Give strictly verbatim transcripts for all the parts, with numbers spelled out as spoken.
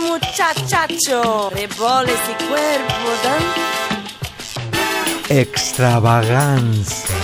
muchachacho, reboles y cuerpo, ¿no? Extravaganza.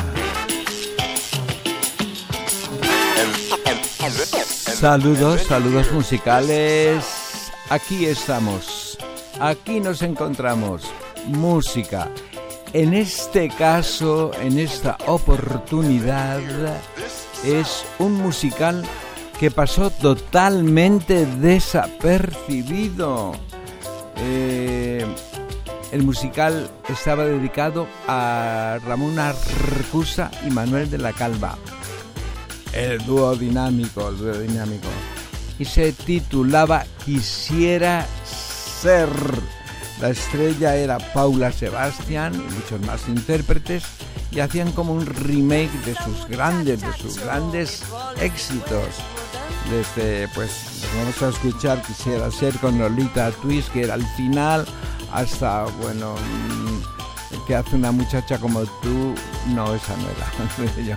Saludos, saludos musicales. Aquí estamos, aquí nos encontramos. Música. En este caso, en esta oportunidad, es un musical que pasó totalmente desapercibido. Eh, el musical estaba dedicado a Ramón Arcusa y Manuel de la Calva. El dúo dinámico, el dúo dinámico. Y se titulaba Quisiera ser. La estrella era Paula Sebastián y muchos más intérpretes, y hacían como un remake de sus grandes, de sus grandes éxitos. Desde, pues, vamos a escuchar Quisiera ser con Lolita Twist, que era el final, hasta, bueno, ¿qué hace una muchacha como tú? No, esa no era, yo.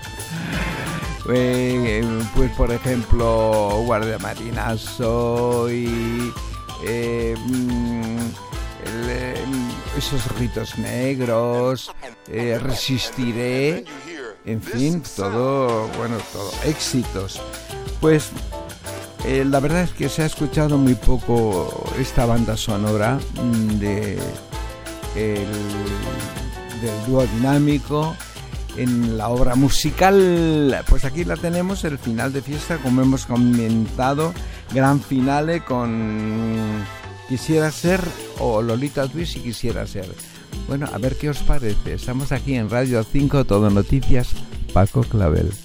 Eh, pues por ejemplo, Guardia Marina soy, eh, el, eh, esos ojitos negros, eh, Resistiré, en fin, todo, bueno, todo éxitos. Pues eh, la verdad es que se ha escuchado muy poco esta banda sonora de el, del dúo dinámico en la obra musical. Pues aquí la tenemos, el final de fiesta, como hemos comentado, gran finale con Quisiera ser o Lolita Twist y Quisiera ser. Bueno, a ver qué os parece. Estamos aquí en Radio cinco, Todo Noticias, Paco Clavel.